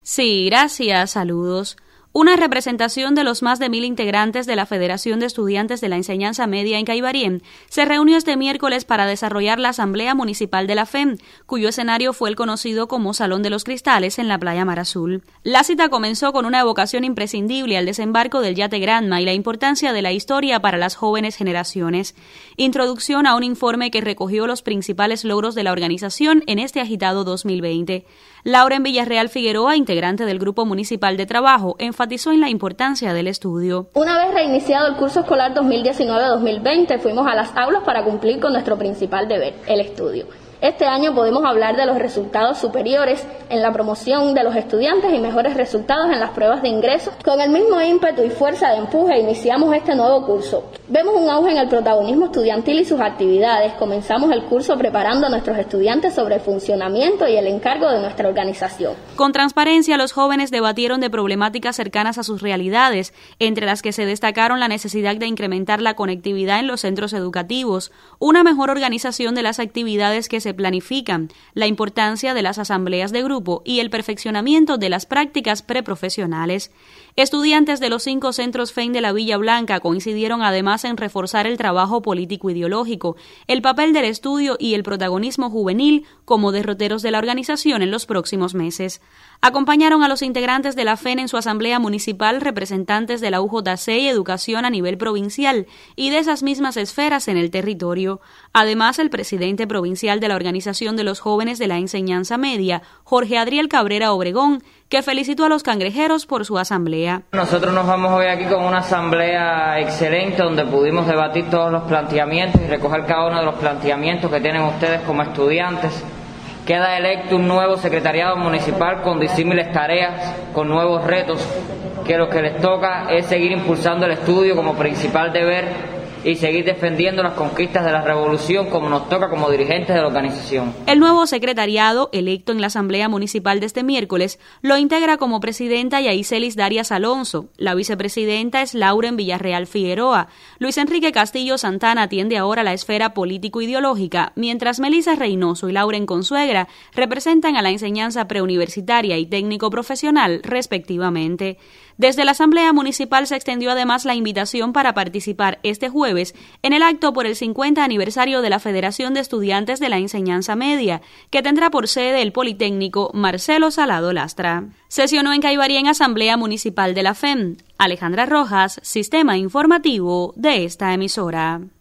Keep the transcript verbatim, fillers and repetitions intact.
Sí, gracias, saludos. Una representación de los más de mil integrantes de la Federación de Estudiantes de la Enseñanza Media en Caibarien se reunió este miércoles para desarrollar la Asamblea Municipal de la F E M, cuyo escenario fue el conocido como Salón de los Cristales en la Playa Mar Azul. La cita comenzó con una evocación imprescindible al desembarco del yate Granma y la importancia de la historia para las jóvenes generaciones. Introducción a un informe que recogió los principales logros de la organización en este agitado dos mil veinte. Lauren Villarreal Figueroa, integrante del Grupo Municipal de Trabajo, enfatizó en la importancia del estudio. Una vez reiniciado el curso escolar dos mil diecinueve dos mil veinte, fuimos a las aulas para cumplir con nuestro principal deber, el estudio. Este año podemos hablar de los resultados superiores en la promoción de los estudiantes y mejores resultados en las pruebas de ingreso. Con el mismo ímpetu y fuerza de empuje iniciamos este nuevo curso. Vemos un auge en el protagonismo estudiantil y sus actividades. Comenzamos el curso preparando a nuestros estudiantes sobre el funcionamiento y el encargo de nuestra organización. Con transparencia, los jóvenes debatieron de problemáticas cercanas a sus realidades, entre las que se destacaron la necesidad de incrementar la conectividad en los centros educativos, una mejor organización de las actividades que se planifican, la importancia de las asambleas de grupo y el perfeccionamiento de las prácticas preprofesionales. Estudiantes de los cinco centros F E M de la Villa Blanca coincidieron además en reforzar el trabajo político-ideológico, el papel del estudio y el protagonismo juvenil como derroteros de la organización en los próximos meses. Acompañaron a los integrantes de la F E N en su asamblea municipal representantes de la U J C y Educación a nivel provincial y de esas mismas esferas en el territorio. Además, el presidente provincial de la Organización de los Jóvenes de la Enseñanza Media, Jorge Adriel Cabrera Obregón, que felicitó a los cangrejeros por su asamblea. Nosotros nos vamos hoy aquí con una asamblea excelente donde pudimos debatir todos los planteamientos y recoger cada uno de los planteamientos que tienen ustedes como estudiantes. Queda electo un nuevo secretariado municipal con disímiles tareas, con nuevos retos, que lo que les toca es seguir impulsando el estudio como principal deber y seguir defendiendo las conquistas de la revolución como nos toca como dirigentes de la organización. El nuevo secretariado, electo en la Asamblea Municipal de este miércoles, lo integra como presidenta Yaiselis Darias Alonso, la vicepresidenta es Lauren Villarreal Figueroa, Luis Enrique Castillo Santana atiende ahora la esfera político-ideológica, mientras Melisa Reynoso y Lauren Consuegra representan a la enseñanza preuniversitaria y técnico-profesional, respectivamente. Desde la Asamblea Municipal se extendió además la invitación para participar este jueves en el acto por el cincuenta aniversario de la Federación de Estudiantes de la Enseñanza Media, que tendrá por sede el Politécnico Marcelo Salado Lastra. Sesionó en Caibarien Asamblea Municipal de la F E M. Alejandra Rojas, Sistema Informativo de esta emisora.